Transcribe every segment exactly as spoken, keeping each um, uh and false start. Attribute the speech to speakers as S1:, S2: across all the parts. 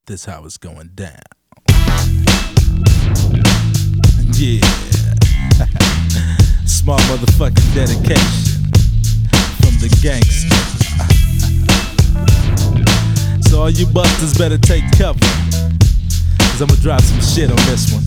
S1: This how it's going down. Yeah. Small motherfucking dedication from the gangster. So all you busters better take cover, cause I'ma drop some shit on this one.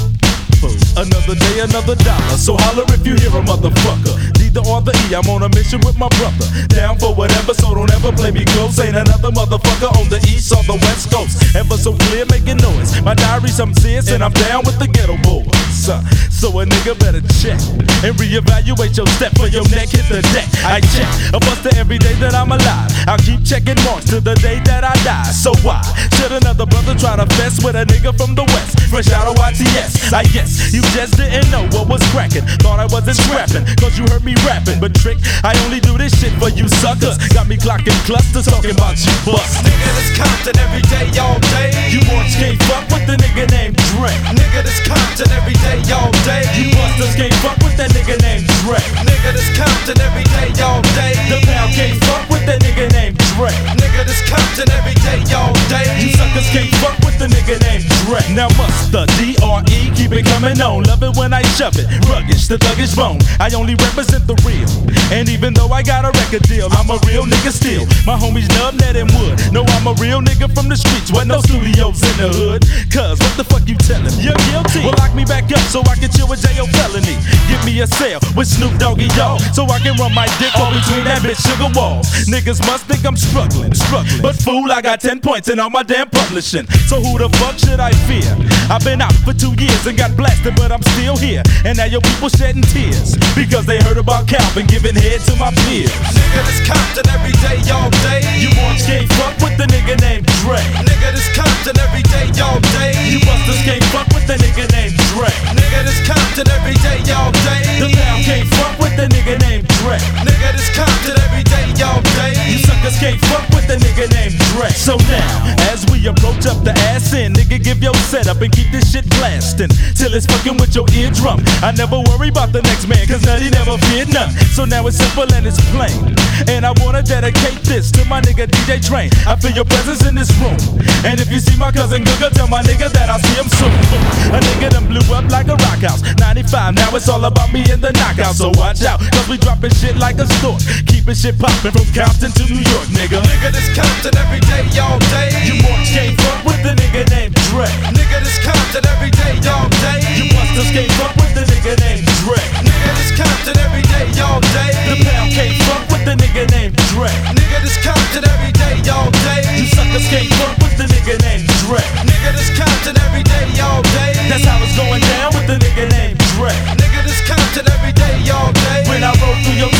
S1: Another day, another dollar. So holler if you hear a motherfucker. Neither or the E, I'm on a mission with my brother. Down for whatever, so don't ever play me close. Ain't another motherfucker on the east or the west coast. Ever so clear, making noise. My diary's some serious, and I'm down with the ghetto boys. Uh, so a nigga better check and reevaluate your step for your neck. Hit the deck. I check a buster every day that I'm alive. I'll keep checking marks till the day that I die. So why should another brother try to fess with a nigga from the west? Fresh out of Y T S. I guess you just didn't know what was cracking. Thought I wasn't scrapping, cause you heard me rapping. But trick, I only do this shit for you suckers. Got me clocking clusters, talking about you bust.
S2: Nigga, this Compton every day, all day.
S1: You boys can't fuck with the nigga named Dre.
S2: Nigga, this Compton every day, all day.
S1: You busters can't fuck with that nigga named Dre.
S2: Nigga, this Compton every day, all day.
S1: The pound can't fuck with that nigga named Dre.
S2: Nigga, this Compton every day, all day.
S1: You suckers can't fuck with the nigga named Dre. Now must the D R E keep it coming on. Love it when I shove it, ruggish, the thuggish bone. I only represent the real. And even though I got a record deal, I'm a real nigga still. My homies Nub, Ned, and Wood know I'm a real nigga from the streets. With no studios in the hood. Cause what the fuck you tellin'? You're guilty. Well, lock me back up so I can chill with J O felony. Give me a cell with Snoop Doggy Dogg so I can run my dick all between that bitch sugar walls. Niggas must think I'm struggling, struggling. But fool, I got ten points in all my damn publishing. So who the fuck should I fear? I've been out for two years and got blasted, but I'm still here. And now your people shedding tears because they heard about Calvin giving head to my peers.
S2: Nigga, this Compton every day, all day.
S1: You boys can't fuck with the nigga named Dre.
S2: Nigga, this Compton every day, all day.
S1: You busters can't fuck with the nigga named Dre.
S2: Nigga, this Compton every day, all day.
S1: The pound can't fuck with the nigga named Dre.
S2: Nigga, this Compton every day, all day.
S1: You suckers can't fuck with the nigga named Dre. So now, as we approach up the ass end, nigga, give your setup and keep this shit blasting till it's fucking with your eardrum. I never worry about the next man, cause nutty never feared none. So now it's simple and it's plain. And I wanna dedicate this to my nigga D J Train. I feel your presence in this room. And if you see my cousin Google, tell my nigga that I'll see him soon. A nigga done blew up like a rock house. ninety-five, now it's all about me and the knockout. So watch out, cause we dropping shit like a stork. Keeping shit poppin' from Compton to New York, nigga.
S2: Nigga, this Compton every day, all day.
S1: You boys can't fuck with the nigga named Dre.
S2: Nigga, this Compton every day, all day.
S1: You busters can't fuck with the nigga named Dre.
S2: Nigga, this Compton every day, all day.
S1: The pound can't fuck with the nigga named Dre.
S2: Nigga, this Compton every day, all day.
S1: You suckers can't fuck with the nigga named Dre.
S2: Nigga, this Compton every day, all day.
S1: That's how it's going down with the nigga named Dre.
S2: Nigga, this Compton every day, all day.
S1: When I roll through your